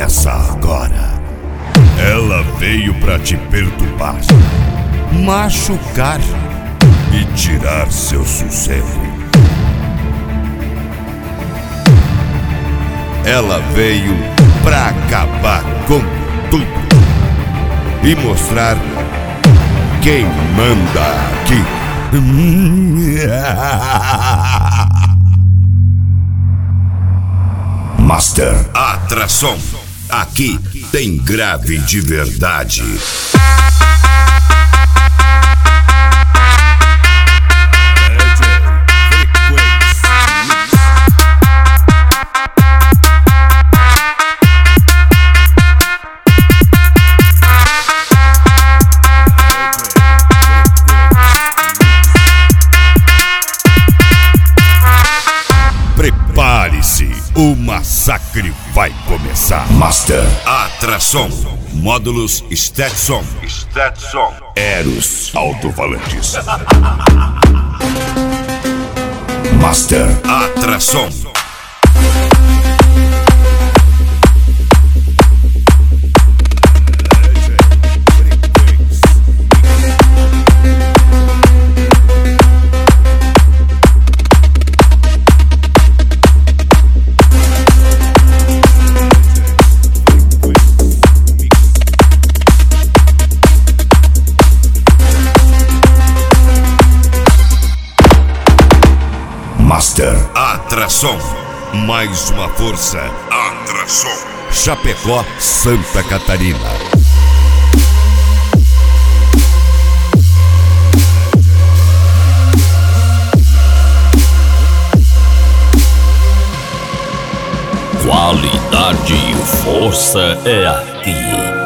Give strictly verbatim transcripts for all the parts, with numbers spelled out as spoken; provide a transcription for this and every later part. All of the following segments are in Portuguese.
começa agora. Ela veio pra te perturbar, machucar e tirar seu sossego. Ela veio pra acabar com tudo e mostrar quem manda aqui. Master Atração. Aqui tem grave de verdade. Prepare-se, o massacre vai começar. Master Atração. Módulos Stetson. Stetson. Eros alto-falantes. Master Atração. Master Atração. Mais uma força. Atração. Chapecó, Santa Catarina. Qualidade e força é aqui.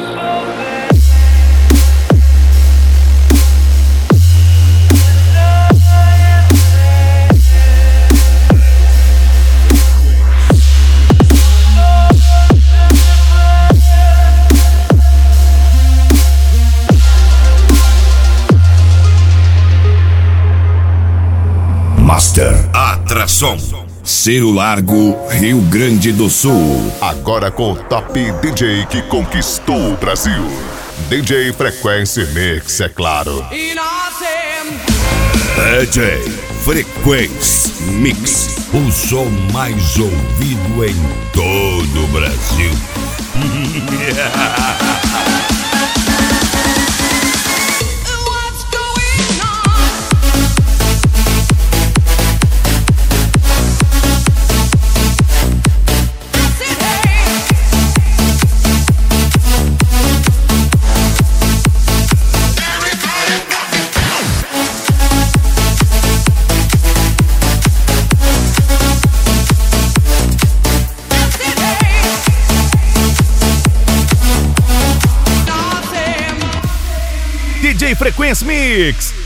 Master Atração. Cerro Largo, Rio Grande do Sul. Agora com o top D J que conquistou o Brasil. D J Frequência Mix, é claro. D J Frequência Mix. O som mais ouvido em todo o Brasil. D J Frequência Mix.